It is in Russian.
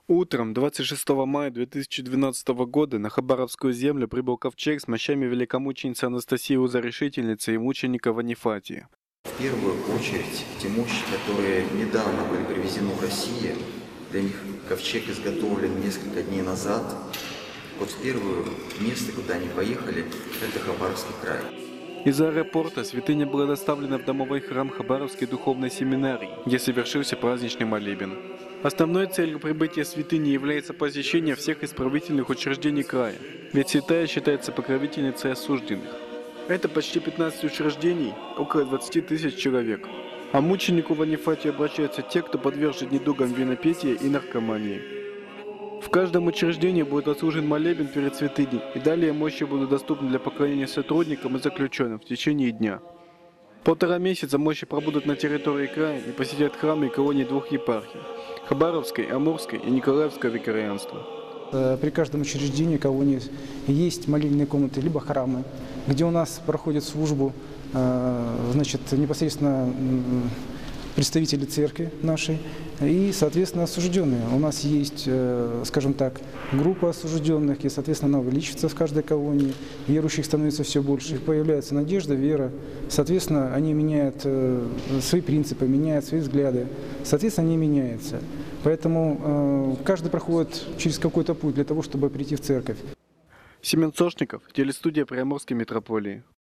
Утром 26 мая 2012 года на Хабаровскую землю прибыл ковчег с мощами великомученицы Анастасии Узорешительницы и мученика Ванифатия. В первую очередь, те мощи, которые недавно были привезены в Россию, для них ковчег изготовлен несколько дней назад. Вот в первое место, куда они поехали, это Хабаровский край. Из аэропорта святыня была доставлена в домовой храм Хабаровской духовной семинарии, где совершился праздничный молебен. Основной целью прибытия святыни является посещение всех исправительных учреждений края, ведь святая считается покровительницей осужденных. Это почти 15 учреждений, около 20 тысяч человек. А мученику Ванифатию обращаются те, кто подвержен недугам винопития и наркомании. В каждом учреждении будет отслужен молебен перед святыней, и далее мощи будут доступны для поклонения сотрудникам и заключенным в течение дня. 1,5 месяца мощи пробудут на территории края и посетят храмы и колонии 2 епархий – Хабаровской, Амурской и Николаевского викарианства. При каждом учреждении колонии есть молельные комнаты, либо храмы, где у нас проходит службу непосредственно представители церкви нашей и, соответственно, осужденные. У нас есть, скажем так, группа осужденных, и, соответственно, она увеличивается в каждой колонии. Верующих становится все больше. Появляется надежда, вера. Соответственно, они меняют свои принципы, меняют свои взгляды. Соответственно, они меняются. Поэтому каждый проходит через какой-то путь для того, чтобы прийти в церковь. Семен Сошников, телестудия Приамурской митрополии.